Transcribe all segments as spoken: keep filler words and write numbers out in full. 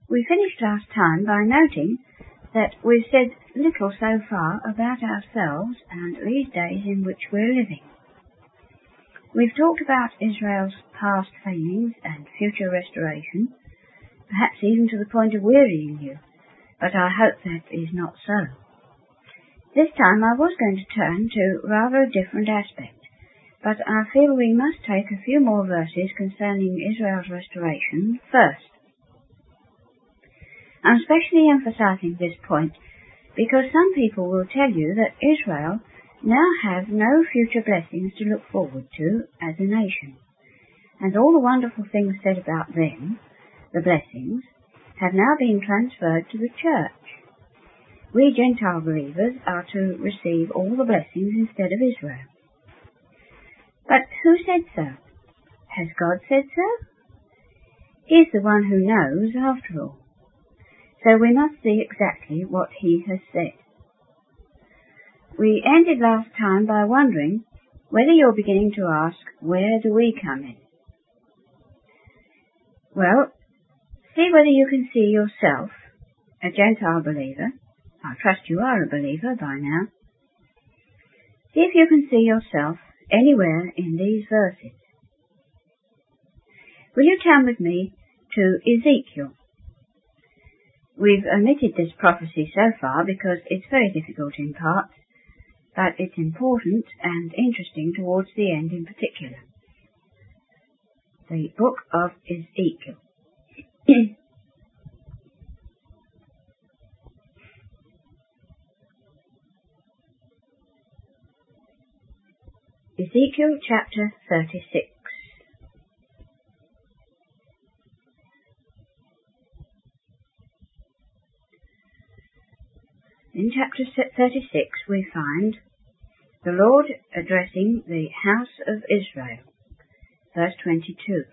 We finished last time by noting that we've said little so far about ourselves and these days in which we're living. We've talked about Israel's past failings and future restoration, perhaps even to the point of wearying you, but I hope that is not so. This time I was going to turn to rather a different aspect, but I feel we must take a few more verses concerning Israel's restoration first. I'm especially emphasizing this point because some people will tell you that Israel now have no future blessings to look forward to as a nation, and all the wonderful things said about them, the blessings, have now been transferred to the church. We Gentile believers are to receive all the blessings instead of Israel. But who said so? Has God said so? He's the one who knows after all. So we must see exactly what he has said. We ended last time by wondering whether you're beginning to ask, where do we come in? Well, see whether you can see yourself, a Gentile believer. I trust you are a believer by now. See if you can see yourself anywhere in these verses. Will you turn with me to Ezekiel? We've omitted this prophecy so far because it's very difficult in parts, but it's important and interesting towards the end in particular. The book of Ezekiel. Ezekiel chapter thirty-six. In chapter thirty-six we find the Lord addressing the house of Israel. Verse twenty-two.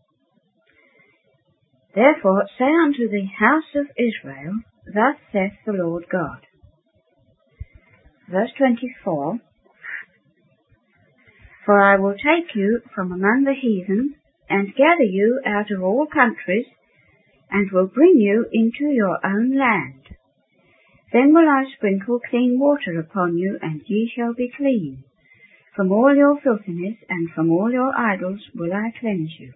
Therefore say unto the house of Israel, thus saith the Lord God. Verse twenty-four. For I will take you from among the heathen, and gather you out of all countries, and will bring you into your own land. Then will I sprinkle clean water upon you, and ye shall be clean. From all your filthiness and from all your idols will I cleanse you.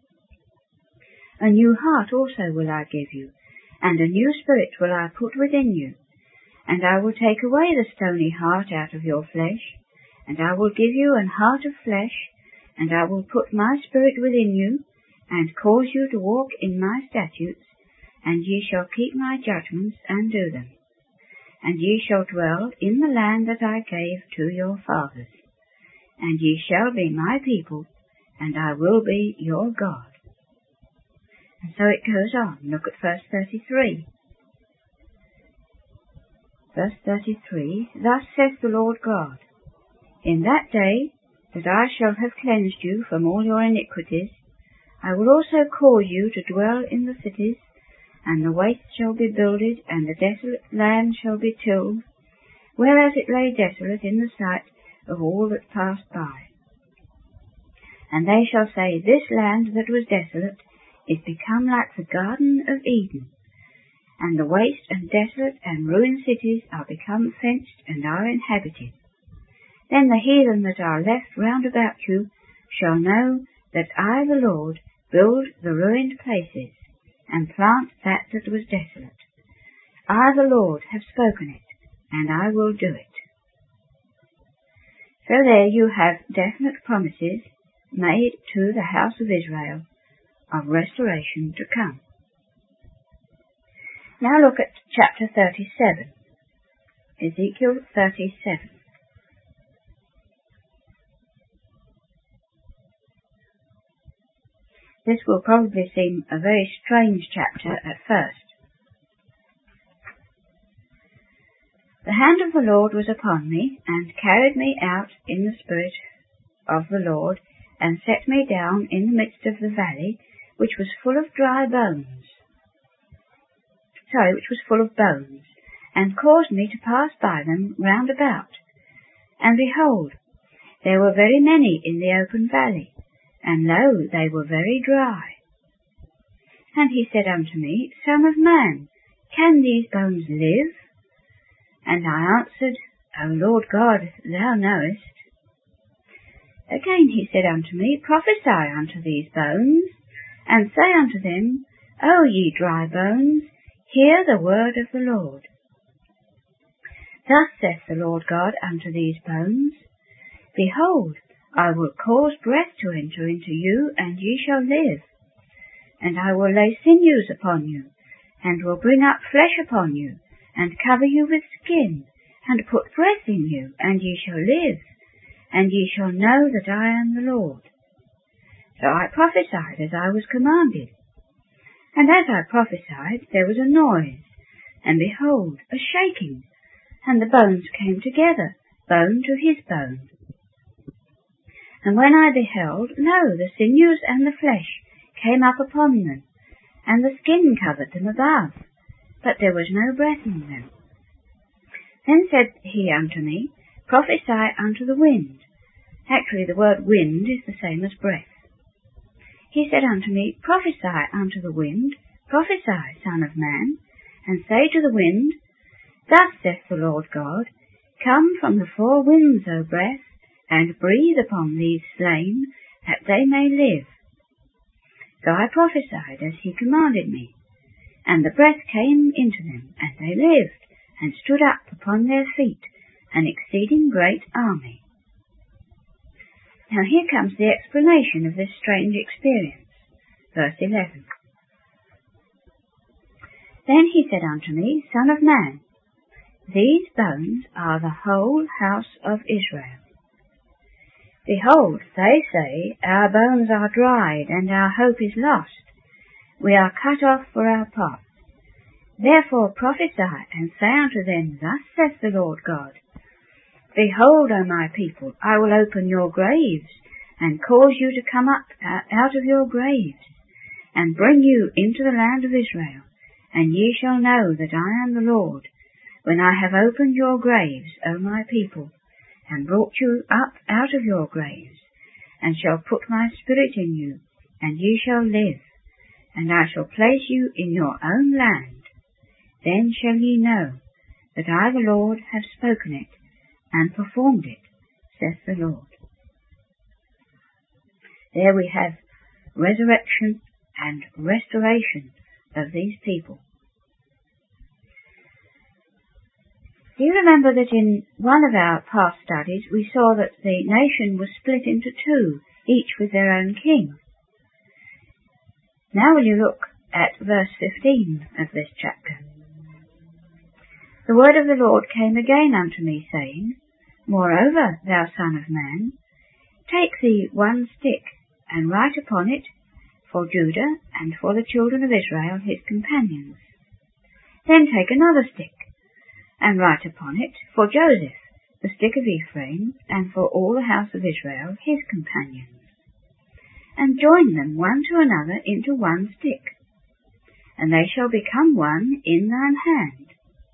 A new heart also will I give you, and a new spirit will I put within you. And I will take away the stony heart out of your flesh, and I will give you an heart of flesh, and I will put my spirit within you, and cause you to walk in my statutes, and ye shall keep my judgments and do them. And ye shall dwell in the land that I gave to your fathers. And ye shall be my people, and I will be your God. And so it goes on. Look at verse thirty-three. Verse thirty-three, Thus saith the Lord God, In that day that I shall have cleansed you from all your iniquities, I will also cause you to dwell in the cities, and the waste shall be builded, and the desolate land shall be tilled, whereas it lay desolate in the sight of all that passed by. And they shall say, This land that was desolate is become like the Garden of Eden, and the waste and desolate and ruined cities are become fenced and are inhabited. Then the heathen that are left round about you shall know that I, the Lord, build the ruined places, and plant that that was desolate. I, the Lord, have spoken it, and I will do it. So there you have definite promises made to the house of Israel of restoration to come. Now look at chapter thirty-seven. Ezekiel thirty-seven. This will probably seem a very strange chapter at first. The hand of the Lord was upon me, and carried me out in the spirit of the Lord, and set me down in the midst of the valley, which was full of dry bones. Sorry, which was full of bones, and caused me to pass by them round about. And behold, there were very many in the open valley, and lo, they were very dry. And he said unto me, Son of man, can these bones live? And I answered, O Lord God, thou knowest. Again he said unto me, Prophesy unto these bones, and say unto them, O ye dry bones, hear the word of the Lord. Thus saith the Lord God unto these bones, Behold, I will cause breath to enter into you, and ye shall live. And I will lay sinews upon you, and will bring up flesh upon you, and cover you with skin, and put breath in you, and ye shall live, and ye shall know that I am the Lord. So I prophesied as I was commanded. And as I prophesied, there was a noise, and behold, a shaking, and the bones came together, bone to his bone. And when I beheld, lo, the sinews and the flesh came up upon them, and the skin covered them above, but there was no breath in them. Then said he unto me, Prophesy unto the wind. Actually, the word wind is the same as breath. He said unto me, Prophesy unto the wind, prophesy, Son of man, and say to the wind, Thus saith the Lord God, Come from the four winds, O breath, and breathe upon these slain, that they may live. So I prophesied as he commanded me, and the breath came into them, and they lived, and stood up upon their feet, an exceeding great army. Now here comes the explanation of this strange experience. Verse eleven. Then he said unto me, Son of man, these bones are the whole house of Israel. Behold, they say, Our bones are dried, and our hope is lost. We are cut off for our part. Therefore prophesy, and say unto them, Thus saith the Lord God, Behold, O my people, I will open your graves, and cause you to come up out of your graves, and bring you into the land of Israel, and ye shall know that I am the Lord, when I have opened your graves, O my people, and brought you up out of your graves, and shall put my spirit in you, and ye shall live, and I shall place you in your own land. Then shall ye know that I the Lord have spoken it, and performed it, saith the Lord. There we have resurrection and restoration of these people. Do you remember that in one of our past studies we saw that the nation was split into two, each with their own king? Now will you look at verse fifteen of this chapter. The word of the Lord came again unto me, saying, Moreover, thou son of man, take thee one stick, and write upon it, for Judah and for the children of Israel his companions. Then take another stick, and write upon it, for Joseph, the stick of Ephraim, and for all the house of Israel his companions. And join them one to another into one stick, and they shall become one in thine hand.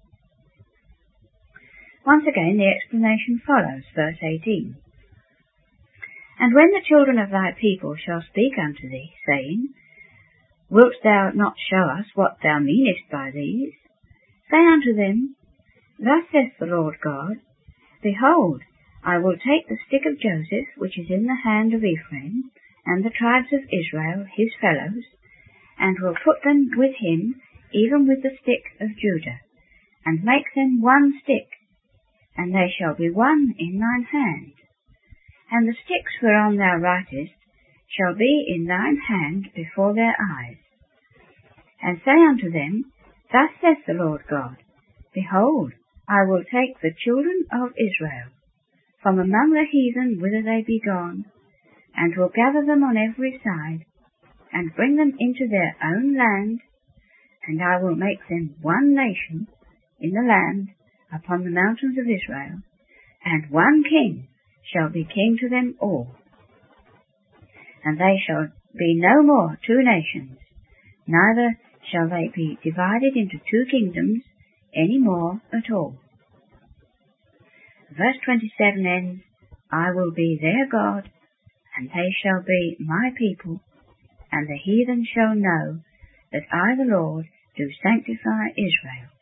Once again the explanation follows, verse eighteen. And when the children of thy people shall speak unto thee, saying, Wilt thou not show us what thou meanest by these? Say unto them, Thus saith the Lord God, Behold, I will take the stick of Joseph, which is in the hand of Ephraim, and the tribes of Israel, his fellows, and will put them with him, even with the stick of Judah, and make them one stick, and they shall be one in thine hand. And the sticks whereon thou writest shall be in thine hand before their eyes. And say unto them, Thus saith the Lord God, Behold, I will take the children of Israel from among the heathen whither they be gone, and will gather them on every side, and bring them into their own land, and I will make them one nation in the land upon the mountains of Israel, and one king shall be king to them all. And they shall be no more two nations, neither shall they be divided into two kingdoms any more at all. Verse twenty-seven ends, I will be their God, and they shall be my people, and the heathen shall know that I, the Lord, do sanctify Israel.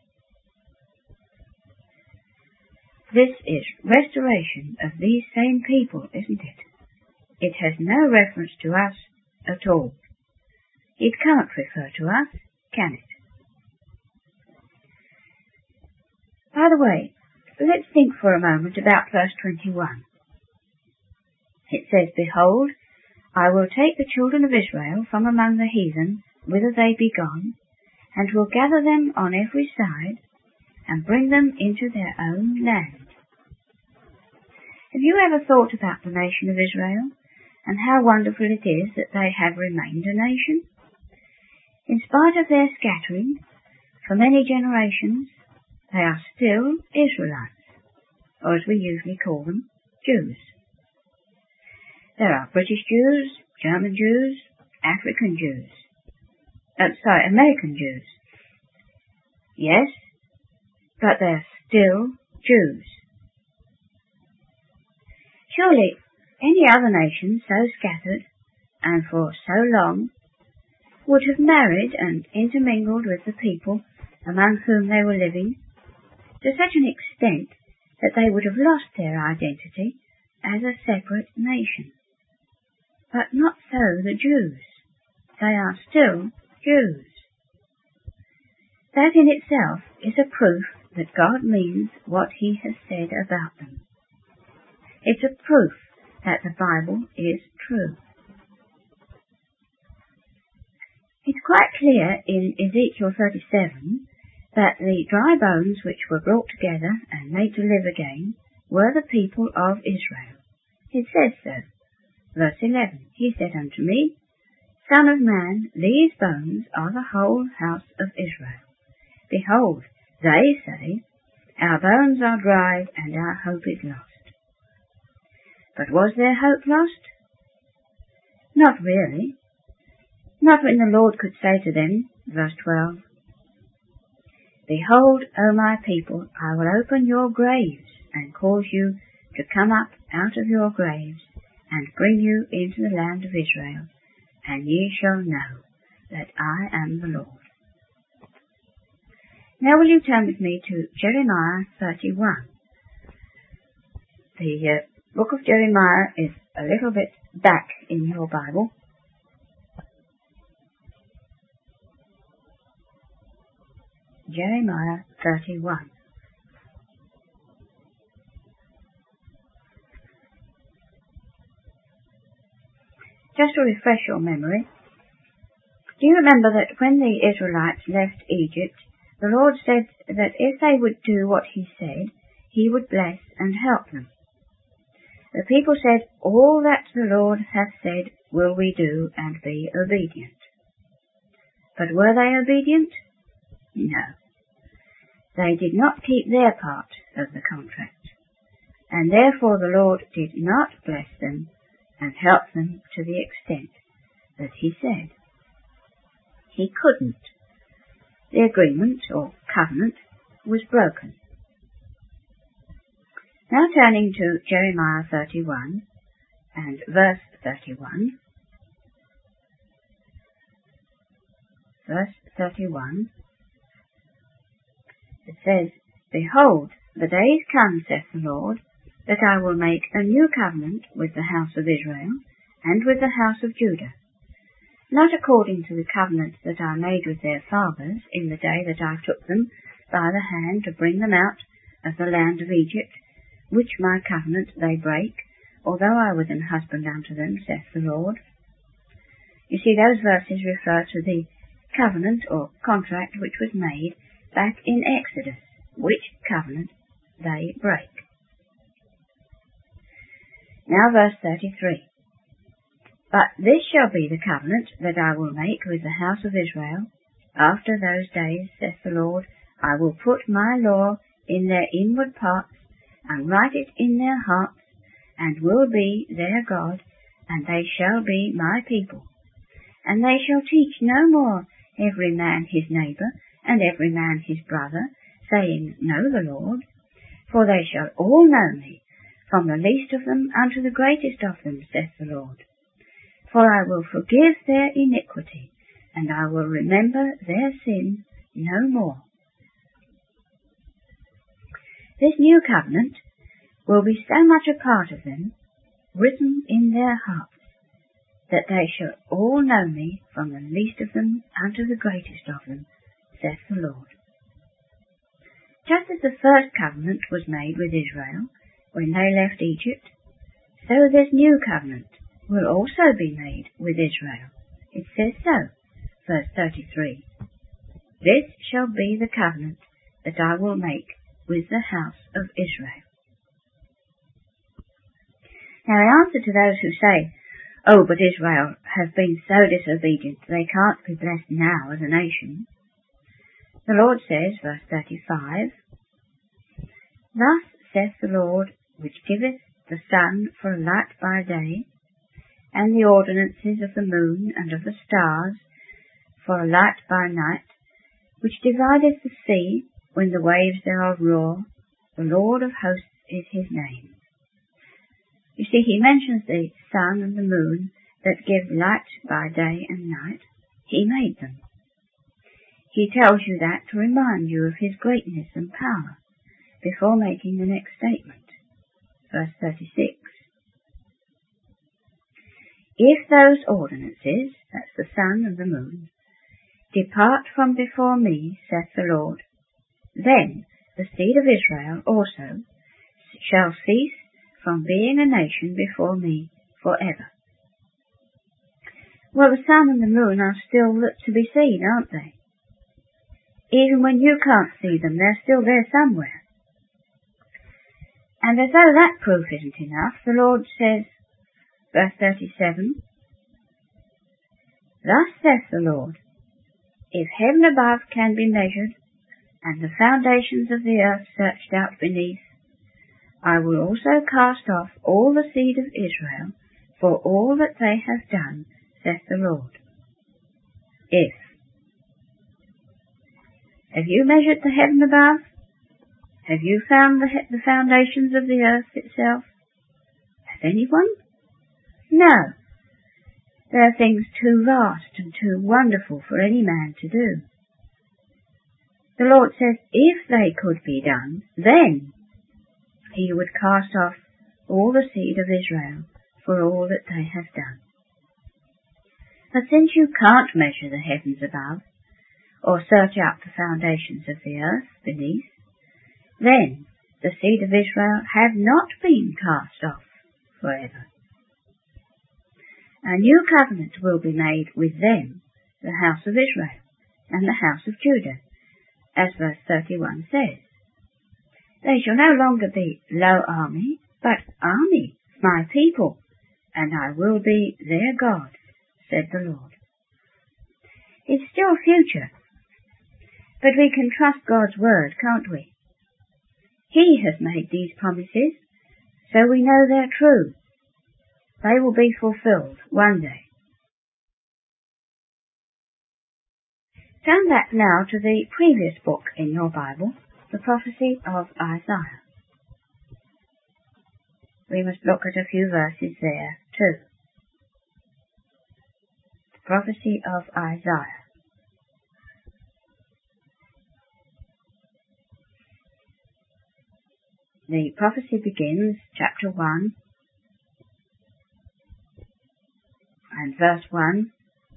This is restoration of these same people, isn't it? It has no reference to us at all. It can't refer to us, can it? By the way, let's think for a moment about verse twenty-one. It says, Behold, I will take the children of Israel from among the heathen, whither they be gone, and will gather them on every side, and bring them into their own land. Have you ever thought about the nation of Israel, and how wonderful it is that they have remained a nation? In spite of their scattering, for many generations, they are still Israelites, or as we usually call them, Jews. There are British Jews, German Jews, African Jews, uh, sorry, American Jews. Yes, but they're still Jews. Surely any other nation so scattered and for so long would have married and intermingled with the people among whom they were living to such an extent that they would have lost their identity as a separate nation. But not so the Jews. They are still Jews. That in itself is a proof that God means what he has said about them. It's a proof that the Bible is true. It's quite clear in Ezekiel thirty-seven that the dry bones which were brought together and made to live again were the people of Israel. It says so. Verse eleven, He said unto me, Son of man, these bones are the whole house of Israel. Behold, they say, Our bones are dried, and our hope is lost. But was their hope lost? Not really. Not when the Lord could say to them, verse twelve, Behold, O my people, I will open your graves, and cause you to come up out of your graves, and bring you into the land of Israel, and ye shall know that I am the Lord. Now will you turn with me to Jeremiah thirty-one. The uh, book of Jeremiah is a little bit back in your Bible. Jeremiah thirty-one. Just to refresh your memory, do you remember that when the Israelites left Egypt, the Lord said that if they would do what he said, he would bless and help them? The people said, All that the Lord hath said will we do, and be obedient. But were they obedient? No. They did not keep their part of the contract, and therefore the Lord did not bless them and help them to the extent that he said. He couldn't. The agreement, or covenant, was broken. Now turning to Jeremiah thirty-one and verse thirty-one. Verse thirty-one. It says, Behold, the days come, saith the Lord, that I will make a new covenant with the house of Israel and with the house of Judah, not according to the covenant that I made with their fathers in the day that I took them by the hand to bring them out of the land of Egypt, which my covenant they break, although I was an husband unto them, saith the Lord. You see, those verses refer to the covenant or contract which was made back in Exodus, which covenant they break. Now verse thirty-three. But this shall be the covenant that I will make with the house of Israel. After those days, saith the Lord, I will put my law in their inward parts, and write it in their hearts, and will be their God, and they shall be my people. And they shall teach no more every man his neighbour, and every man his brother, saying, Know the Lord. For they shall all know me, from the least of them unto the greatest of them, saith the Lord. For I will forgive their iniquity, and I will remember their sin no more. This new covenant will be so much a part of them, written in their hearts, that they shall all know me from the least of them unto the greatest of them, saith the Lord. Just as the first covenant was made with Israel when they left Egypt, so this new covenant will also be made with Israel. It says so, verse thirty-three. This shall be the covenant that I will make with the house of Israel. Now in answer to those who say, oh, but Israel has been so disobedient they can't be blessed now as a nation, the Lord says, verse thirty-five, Thus saith the Lord, which giveth the sun for a light by day, and the ordinances of the moon and of the stars for a light by night, which divideth the sea when the waves thereof roar, the Lord of hosts is his name. You see, he mentions the sun and the moon that give light by day and night. He made them. He tells you that to remind you of his greatness and power before making the next statement. Verse thirty-six. If those ordinances, that's the sun and the moon, depart from before me, saith the Lord, then the seed of Israel also shall cease from being a nation before me forever. Well, the sun and the moon are still to be seen, aren't they? Even when you can't see them, they're still there somewhere. And as though that proof isn't enough, the Lord says, verse thirty-seven, Thus saith the Lord, If heaven above can be measured, and the foundations of the earth searched out beneath, I will also cast off all the seed of Israel for all that they have done, saith the Lord. If. Have you measured the heaven above? Have you found the, the foundations of the earth itself? Has anyone? No. They are things too vast and too wonderful for any man to do. The Lord says, if they could be done, then he would cast off all the seed of Israel for all that they have done. But since you can't measure the heavens above, or search out the foundations of the earth beneath, then the seed of Israel have not been cast off forever. A new covenant will be made with them, the house of Israel, and the house of Judah, as verse thirty-one says. They shall no longer be low army, but army, my people, and I will be their God, said the Lord. It's still future, but we can trust God's word, can't we? He has made these promises, so we know they're true. They will be fulfilled one day. Turn back now to the previous book in your Bible, the prophecy of Isaiah. We must look at a few verses there too. The prophecy of Isaiah. The prophecy begins, chapter one, and verse one,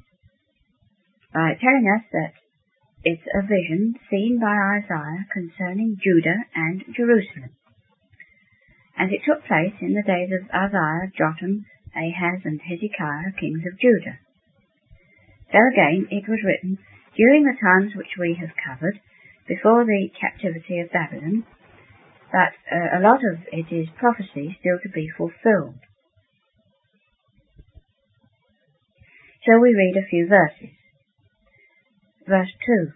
by telling us that it's a vision seen by Isaiah concerning Judah and Jerusalem. And it took place in the days of Uzziah, Jotham, Ahaz, and Hezekiah, kings of Judah. So again, it was written during the times which we have covered, before the captivity of Babylon, but uh, a lot of it is prophecy still to be fulfilled. So we read a few verses. Verse two.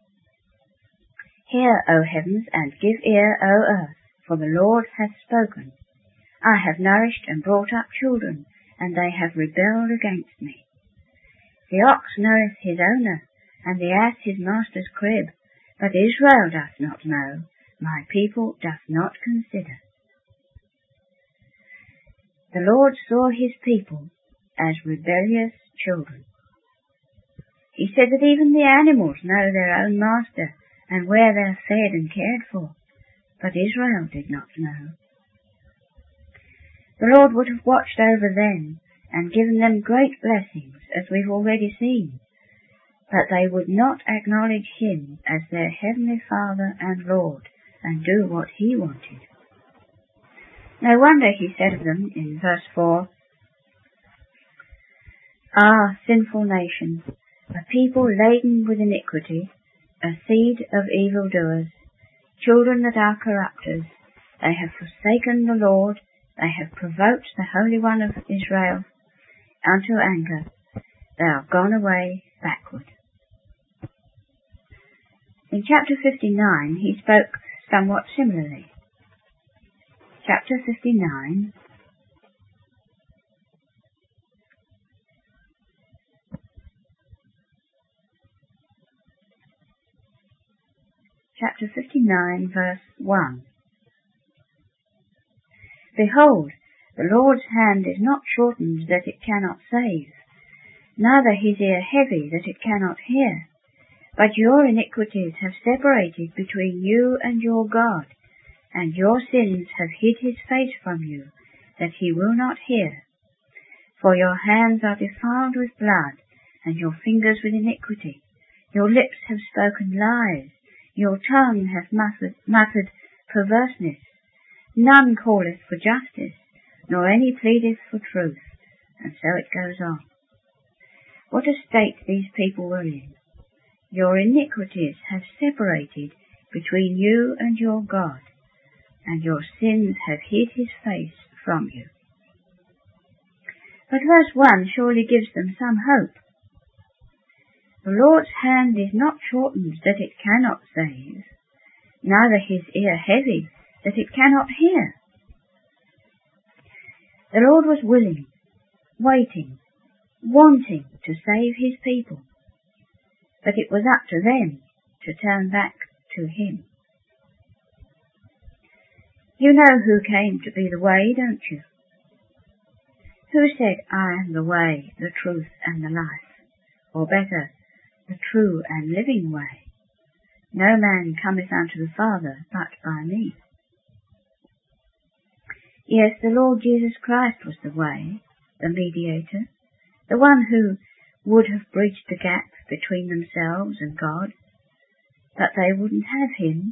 Hear, O heavens, and give ear, O earth, for the Lord hath spoken. I have nourished and brought up children, and they have rebelled against me. The ox knoweth his owner, and the ass his master's crib, but Israel doth not know, my people doth not consider. The Lord saw his people as rebellious children. He said that even the animals know their own master and where they're fed and cared for, but Israel did not know. The Lord would have watched over them and given them great blessings, as we've already seen, but they would not acknowledge him as their heavenly Father and Lord and do what he wanted. No wonder he said of them in verse four, "Ah, sinful nation, a people laden with iniquity, a seed of evildoers, children that are corrupters, they have forsaken the Lord, they have provoked the Holy One of Israel unto anger, they are gone away backward." In chapter fifty-nine he spoke somewhat similarly. Chapter fifty-nine, chapter fifty-nine, verse one. "Behold, the Lord's hand is not shortened that it cannot save, neither his ear heavy that it cannot hear. But your iniquities have separated between you and your God, and your sins have hid his face from you, that he will not hear. For your hands are defiled with blood, and your fingers with iniquity. Your lips have spoken lies, your tongue hath muttered, muttered perverseness. None calleth for justice, nor any pleadeth for truth." And so it goes on. What a state these people were in. Your iniquities have separated between you and your God, and your sins have hid his face from you. But verse one surely gives them some hope. "The Lord's hand is not shortened that it cannot save, neither his ear heavy that it cannot hear." The Lord was willing, waiting, wanting to save his people, but it was up to them to turn back to him. You know who came to be the way, don't you? Who said, "I am the way, the truth, and the life," or better, the true and living way? "No man cometh unto the Father but by me." Yes, the Lord Jesus Christ was the way, the mediator, the one who would have bridged the gap between themselves and God, but they wouldn't have him.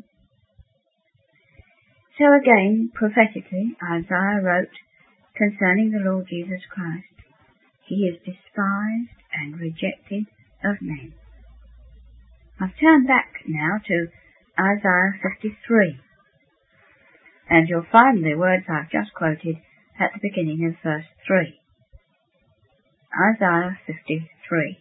So again, prophetically, Isaiah wrote concerning the Lord Jesus Christ, "He is despised and rejected of men." I've turned back now to Isaiah fifty-three, and you'll find the words I've just quoted at the beginning of verse three. Isaiah fifty-three.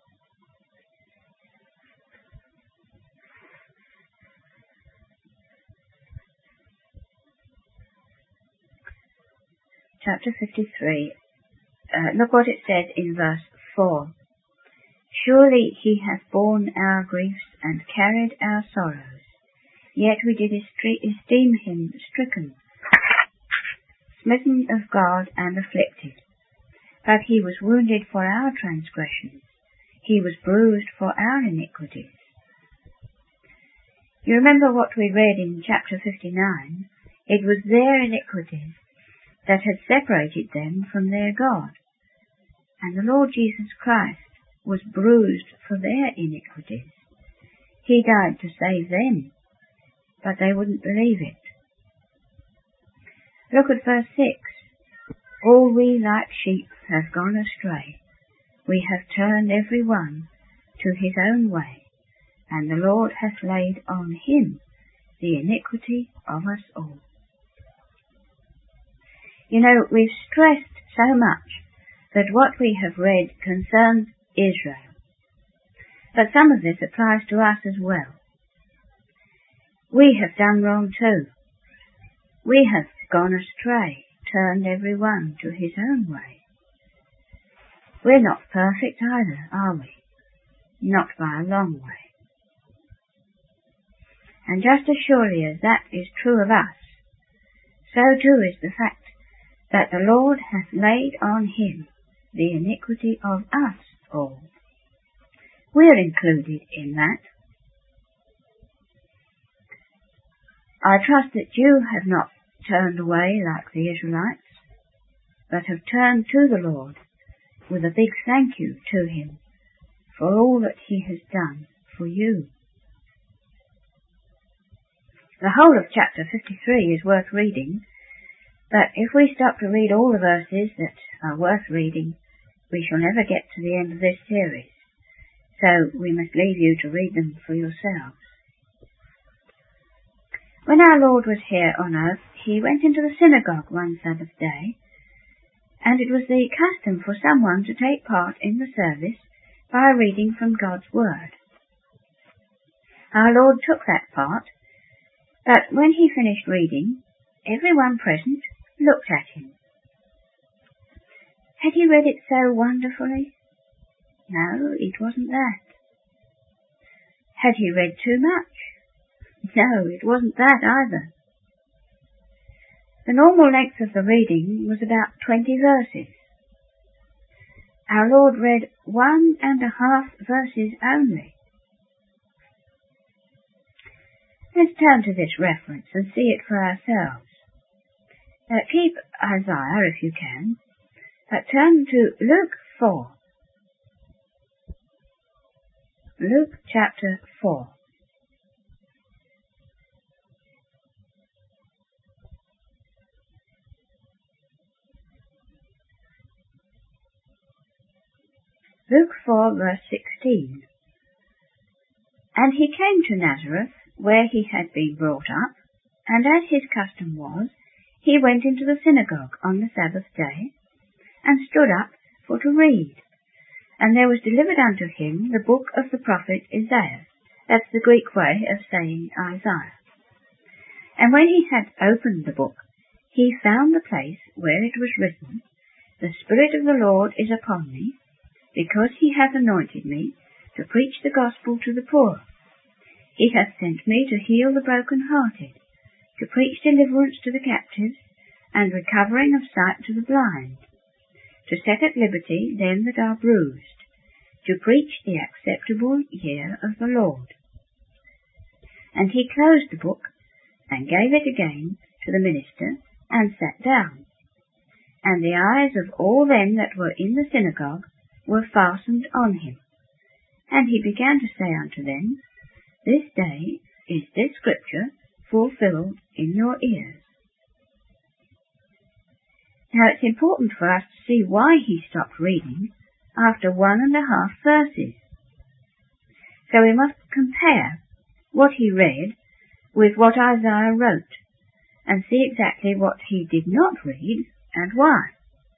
Chapter fifty-three. Uh, look what it says in verse four. "Surely he hath borne our griefs and carried our sorrows, yet we did esteem him stricken, smitten of God, and afflicted. But he was wounded for our transgressions, he was bruised for our iniquities." You remember what we read in chapter fifty-nine? It was their iniquities that had separated them from their God, and the Lord Jesus Christ was bruised for their iniquities. He died to save them, but they wouldn't believe it. Look at verse six. "All we like sheep have gone astray. We have turned every one to his own way, and the Lord hath laid on him the iniquity of us all." You know, we've stressed so much that what we have read concerns Israel, but some of this applies to us as well. We have done wrong too. We have gone astray, turned every one to his own way. We're not perfect either, are we? Not by a long way. And just as surely as that is true of us, so too is the fact that the Lord hath laid on him the iniquity of us all. we're included in that. I trust that you have not turned away like the Israelites, but have turned to the Lord with a big thank you to him for all that he has done for you. The whole of chapter fifty-three is worth reading, but if we stop to read all the verses that are worth reading, we shall never get to the end of this series, so we must leave you to read them for yourselves. When our Lord was here on earth, he went into the synagogue one Sabbath day, and it was the custom for someone to take part in the service by reading from God's Word. Our Lord took that part, but when he finished reading, everyone present looked at him. Had he read it so wonderfully? No, it wasn't that. Had he read too much? No, it wasn't that either. The normal length of the reading was about twenty verses. Our Lord read one and a half verses only. Let's turn to this reference and see it for ourselves. Uh, keep Isaiah if you can, but turn to Luke four. Luke chapter four. Luke four verse sixteen. And he came to Nazareth, where he had been brought up, and as his custom was, he went into the synagogue on the Sabbath day, and stood up for to read. And there was delivered unto him the book of the prophet Isaiah. That's the Greek way of saying Isaiah. And when he had opened the book, he found the place where it was written, The Spirit of the Lord is upon me, because he hath anointed me to preach the gospel to the poor. He hath sent me to heal the broken-hearted, to preach deliverance to the captives, and recovering of sight to the blind, to set at liberty them that are bruised, to preach the acceptable year of the Lord. And he closed the book, and gave it again to the minister, and sat down. And the eyes of all them that were in the synagogue were fastened on him. And he began to say unto them, This day is this scripture fulfilled in your ears. Now it's important for us to see why he stopped reading after one and a half verses. So we must compare what he read with what Isaiah wrote, and see exactly what he did not read and why.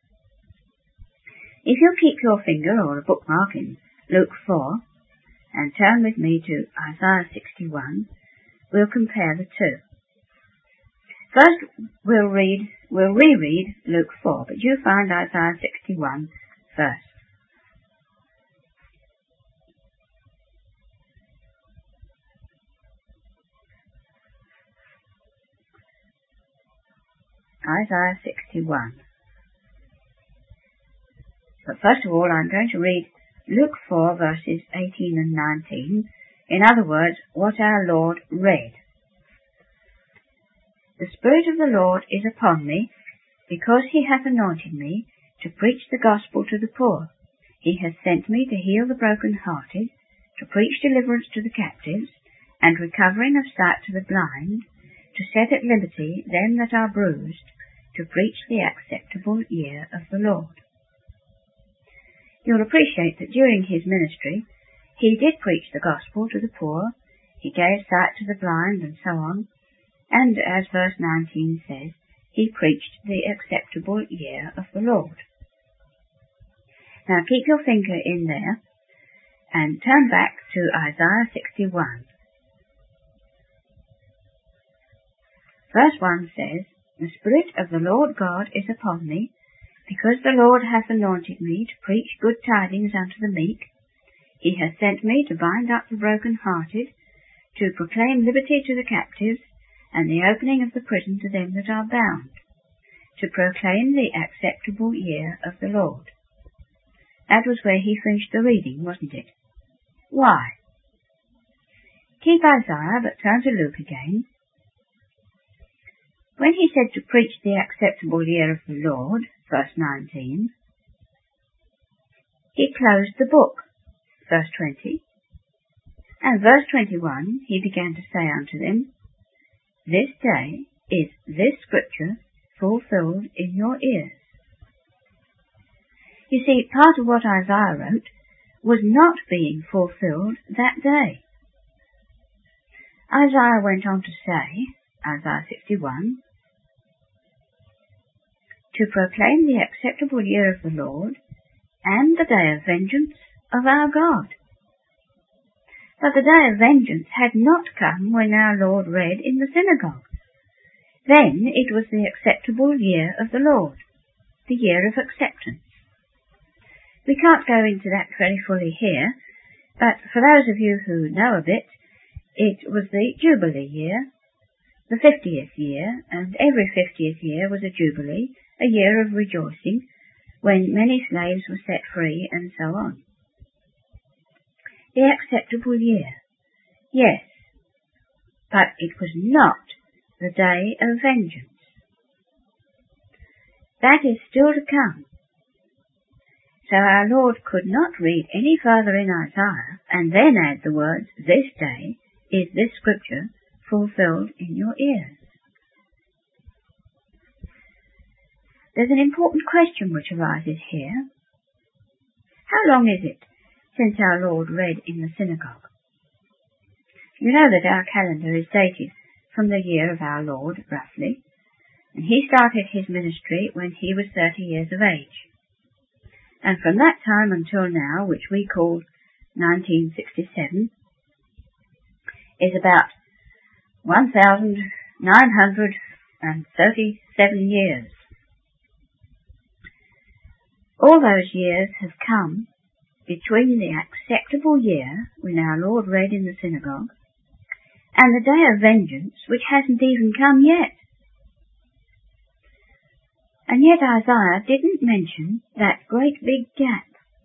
If you'll keep your finger or a bookmark in Luke four, and turn with me to Isaiah sixty-one, we'll compare the two. First, we'll read, we'll reread Luke four, but you find Isaiah sixty-one first. Isaiah sixty-one. But first of all, I'm going to read Luke four verses eighteen and nineteen, in other words, what our Lord read. The Spirit of the Lord is upon me, because he hath anointed me to preach the gospel to the poor. He hath sent me to heal the broken-hearted, to preach deliverance to the captives, and recovering of sight to the blind, to set at liberty them that are bruised, to preach the acceptable year of the Lord. You'll appreciate that during his ministry, he did preach the gospel to the poor, he gave sight to the blind, and so on, and as verse nineteen says, he preached the acceptable year of the Lord. Now keep your finger in there, and turn back to Isaiah sixty-one. Verse one says, The Spirit of the Lord God is upon me, because the Lord hath anointed me to preach good tidings unto the meek. He hath sent me to bind up the broken-hearted, to proclaim liberty to the captives, and the opening of the prison to them that are bound, to proclaim the acceptable year of the Lord. That was where he finished the reading, wasn't it? Why? Keep Isaiah, but turn to Luke again. When he said to preach the acceptable year of the Lord, verse nineteen, he closed the book, verse twenty, and verse twenty-one he began to say unto them, This day is this scripture fulfilled in your ears. You see, part of what Isaiah wrote was not being fulfilled that day. Isaiah went on to say, Isaiah sixty-one, to proclaim the acceptable year of the Lord and the day of vengeance of our God. But the day of vengeance had not come when our Lord read in the synagogue. Then it was the acceptable year of the Lord, the year of acceptance. We can't go into that very fully here, but for those of you who know of it, it was the Jubilee year, the fiftieth year, and every fiftieth year was a Jubilee, a year of rejoicing, when many slaves were set free, and so on. The acceptable year, yes, but it was not the day of vengeance. That is still to come. So our Lord could not read any further in Isaiah and then add the words, This day is this scripture fulfilled in your ears. There's an important question which arises here. How long is it since our Lord read in the synagogue? You know that our calendar is dated from the year of our Lord, roughly, and he started his ministry when he was thirty years of age. And from that time until now, which we call nineteen sixty-seven, is about one thousand nine hundred thirty-seven years. All those years have come between the acceptable year, when our Lord read in the synagogue, and the day of vengeance, which hasn't even come yet. And yet Isaiah didn't mention that great big gap.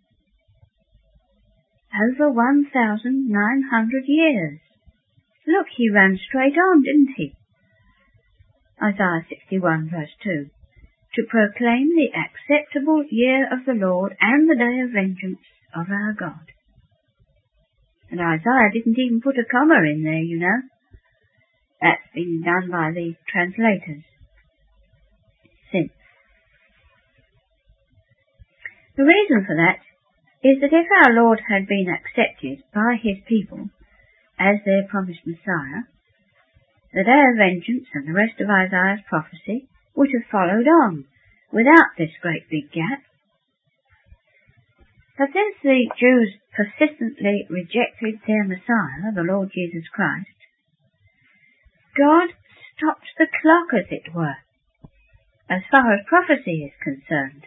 Over one thousand nine hundred years. Look, he ran straight on, didn't he? Isaiah sixty-one verse two. To proclaim the acceptable year of the Lord and the day of vengeance of our God. And Isaiah didn't even put a comma in there, you know. That's been done by the translators since. The reason for that is that if our Lord had been accepted by his people as their promised Messiah, the day of vengeance and the rest of Isaiah's prophecy would have followed on without this great big gap. But since the Jews persistently rejected their Messiah, the Lord Jesus Christ, God stopped the clock, as it were, as far as prophecy is concerned.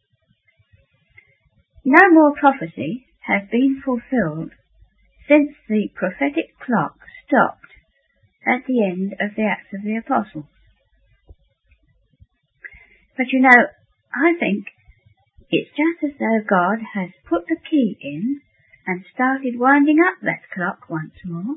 No more prophecy has been fulfilled since the prophetic clock stopped at the end of the Acts of the Apostles. But you know, I think it's just as though God has put the key in and started winding up that clock once more.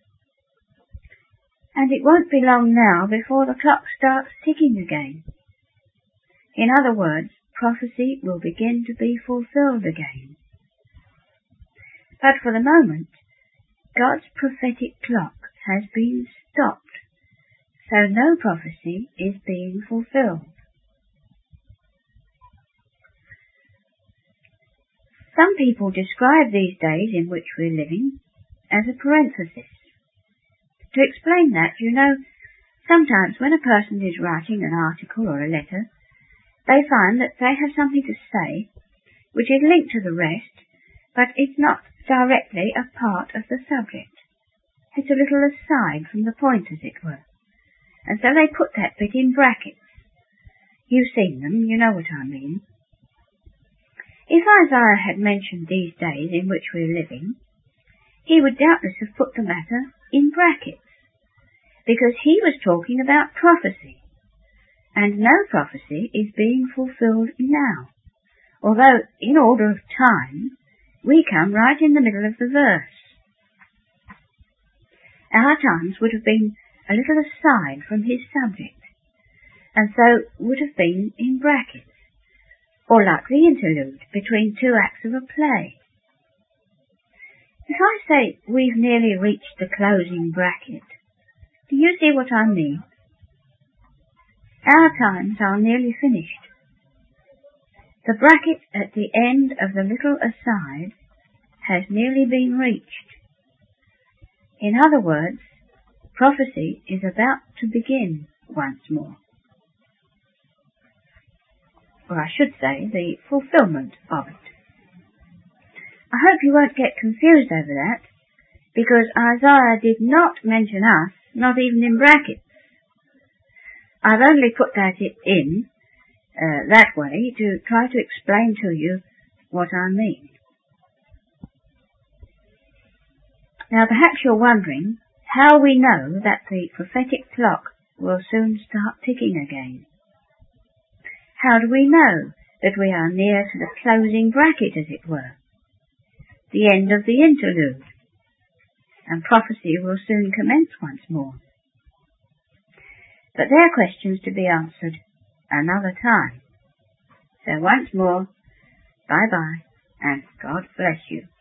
And it won't be long now before the clock starts ticking again. In other words, prophecy will begin to be fulfilled again. But for the moment, God's prophetic clock has been stopped, so no prophecy is being fulfilled. Some people describe these days in which we're living as a parenthesis. To explain that, you know, sometimes when a person is writing an article or a letter, they find that they have something to say which is linked to the rest, but it's not directly a part of the subject. It's a little aside from the point, as it were. And so they put that bit in brackets. You've seen them, you know what I mean. If Isaiah had mentioned these days in which we're living, he would doubtless have put the matter in brackets, because he was talking about prophecy, and no prophecy is being fulfilled now, although in order of time we come right in the middle of the verse. Our times would have been a little aside from his subject, and so would have been in brackets, or like the interlude between two acts of a play. If I say we've nearly reached the closing bracket, do you see what I mean? Our times are nearly finished. The bracket at the end of the little aside has nearly been reached. In other words, prophecy is about to begin once more. Or I should say, the fulfillment of it. I hope you won't get confused over that, because Isaiah did not mention us, not even in brackets. I've only put that in uh, that way to try to explain to you what I mean. Now perhaps you're wondering how we know that the prophetic clock will soon start ticking again. How do we know that we are near to the closing bracket, as it were? The end of the interlude, and prophecy will soon commence once more. But they're questions to be answered another time. So once more, bye-bye, and God bless you.